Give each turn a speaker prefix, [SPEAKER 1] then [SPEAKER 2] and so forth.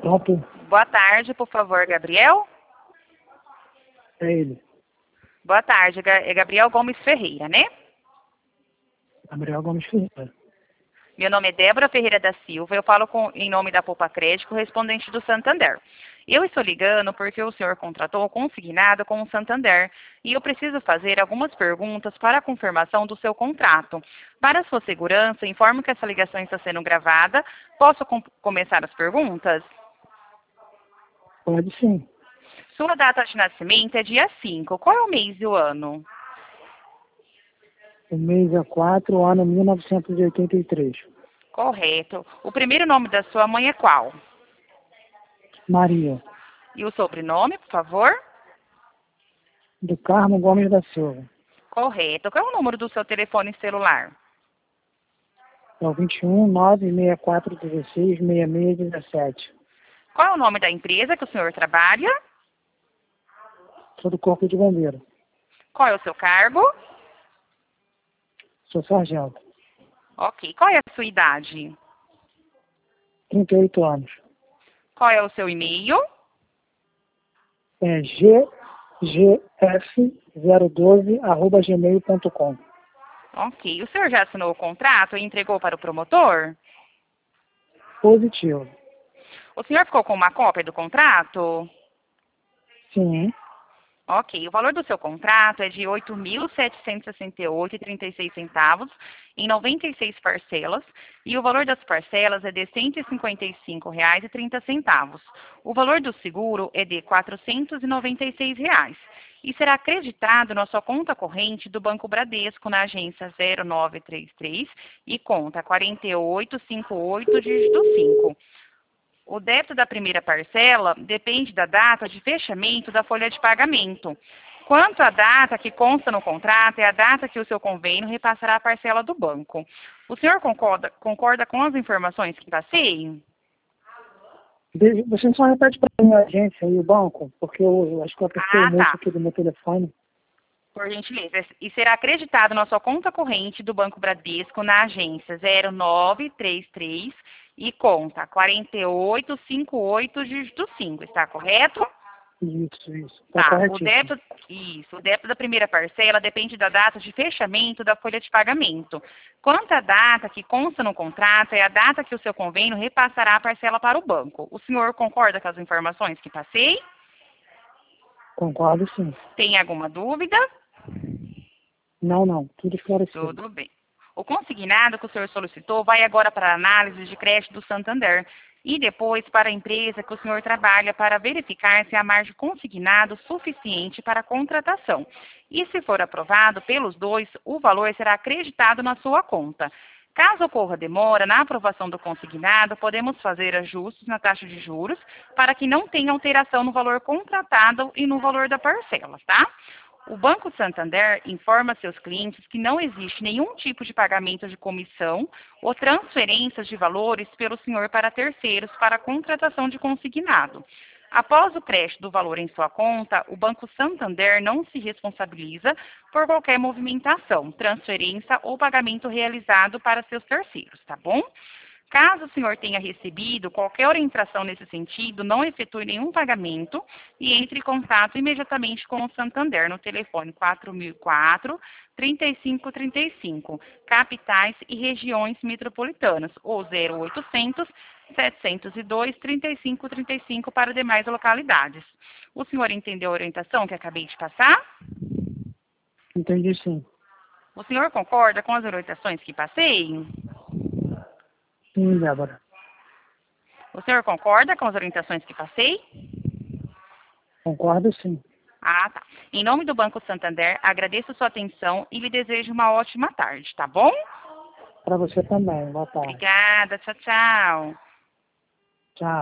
[SPEAKER 1] Pronto,
[SPEAKER 2] Boa tarde, por favor, Gabriel.
[SPEAKER 1] é ele.
[SPEAKER 2] Boa tarde, é Gabriel Gomes Ferreira, né?
[SPEAKER 1] Gabriel Gomes Ferreira.
[SPEAKER 2] Meu nome é Débora Ferreira da Silva, eu falo em nome da Poupa Crédito, correspondente do Santander. Eu estou ligando porque o senhor contratou consignado com o Santander e eu preciso fazer algumas perguntas para a confirmação do seu contrato. Para sua segurança, informo que essa ligação está sendo gravada. Posso começar as perguntas?
[SPEAKER 1] Pode sim.
[SPEAKER 2] Sua data de nascimento é dia 5. Qual é o mês e o ano?
[SPEAKER 1] O mês é 4, o ano 1983.
[SPEAKER 2] Correto. O primeiro nome da sua mãe é qual?
[SPEAKER 1] Maria,
[SPEAKER 2] E o sobrenome, por favor?
[SPEAKER 1] do Carmo Gomes da Silva.
[SPEAKER 2] Correto. Qual é o número do seu telefone celular?
[SPEAKER 1] É o 21 964 16 66 17.
[SPEAKER 2] Qual é o nome da empresa que o senhor trabalha?
[SPEAKER 1] Sou do Corpo de Bombeiro.
[SPEAKER 2] Qual é o seu cargo?
[SPEAKER 1] Sou sargento.
[SPEAKER 2] Ok. Qual é a sua idade?
[SPEAKER 1] 38 anos.
[SPEAKER 2] Qual é o seu e-mail?
[SPEAKER 1] É ggf012@gmail.com.
[SPEAKER 2] Ok. O senhor já assinou o contrato e entregou para o promotor?
[SPEAKER 1] Positivo.
[SPEAKER 2] O senhor ficou com uma cópia do contrato?
[SPEAKER 1] Sim.
[SPEAKER 2] Ok, o valor do seu contrato é de R$ 8.768,36 em 96 parcelas e o valor das parcelas é de R$ 155,30. O valor do seguro é de R$ 496 e será acreditado na sua conta corrente do Banco Bradesco na agência 0933 e conta 4858 dígito 5. O débito da primeira parcela depende da data de fechamento da folha de pagamento. Quanto à data que consta no contrato, é a data que o seu convênio repassará a parcela do banco. O senhor concorda com as informações que passei?
[SPEAKER 1] Você só repete para mim a agência e o banco, porque eu acho que eu apertei o moço
[SPEAKER 2] Tá.
[SPEAKER 1] aqui do meu telefone.
[SPEAKER 2] Por gentileza. E será acreditado na sua conta corrente do Banco Bradesco na agência 0933 e conta 4858 dígito 5. Está correto?
[SPEAKER 1] Isso. Tá
[SPEAKER 2] Tá,
[SPEAKER 1] corretíssimo.
[SPEAKER 2] o débito da primeira parcela depende da data de fechamento da folha de pagamento. Quanto à data que consta no contrato, é a data que o seu convênio repassará a parcela para o banco. O senhor concorda com as informações que passei?
[SPEAKER 1] Concordo sim.
[SPEAKER 2] Tem alguma dúvida?
[SPEAKER 1] Não. Tudo esclarecido.
[SPEAKER 2] Tudo bem. O consignado que o senhor solicitou vai agora para a análise de crédito do Santander e depois para a empresa que o senhor trabalha para verificar se há margem consignado suficiente para a contratação. E se for aprovado pelos dois, o valor será acreditado na sua conta. Caso ocorra demora na aprovação do consignado, podemos fazer ajustes na taxa de juros para que não tenha alteração no valor contratado e no valor da parcela, tá? O Banco Santander informa seus clientes que não existe nenhum tipo de pagamento de comissão ou transferências de valores pelo senhor para terceiros para a contratação de consignado. Após o crédito do valor em sua conta, o Banco Santander não se responsabiliza por qualquer movimentação, transferência ou pagamento realizado para seus terceiros, tá bom? Caso o senhor tenha recebido qualquer orientação nesse sentido, não efetue nenhum pagamento e entre em contato imediatamente com o Santander no telefone 4004-3535, capitais e regiões metropolitanas, ou 0800 702 3535 para demais localidades. O senhor entendeu a orientação que acabei de passar?
[SPEAKER 1] Entendi sim.
[SPEAKER 2] O senhor concorda com as orientações que passei?
[SPEAKER 1] Sim, Débora.
[SPEAKER 2] O senhor concorda com as orientações que passei?
[SPEAKER 1] Concordo sim.
[SPEAKER 2] Ah, tá. Em nome do Banco Santander, agradeço sua atenção e lhe desejo uma ótima tarde, tá bom?
[SPEAKER 1] Para você também. Boa tarde.
[SPEAKER 2] Obrigada, tchau, tchau.
[SPEAKER 1] Tchau.